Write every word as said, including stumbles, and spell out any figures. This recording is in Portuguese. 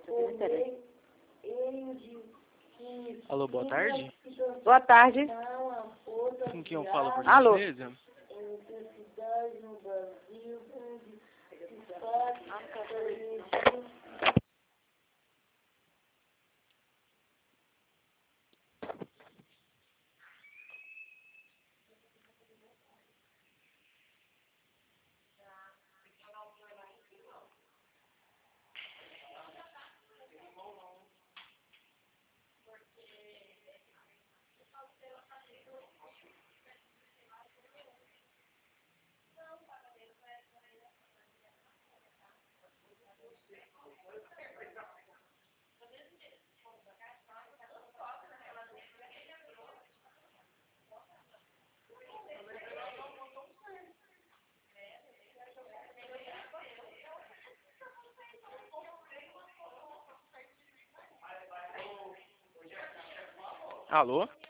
Alô, boa tarde. Boa tarde. Com quem eu falo, por Alô. gentileza? Alô?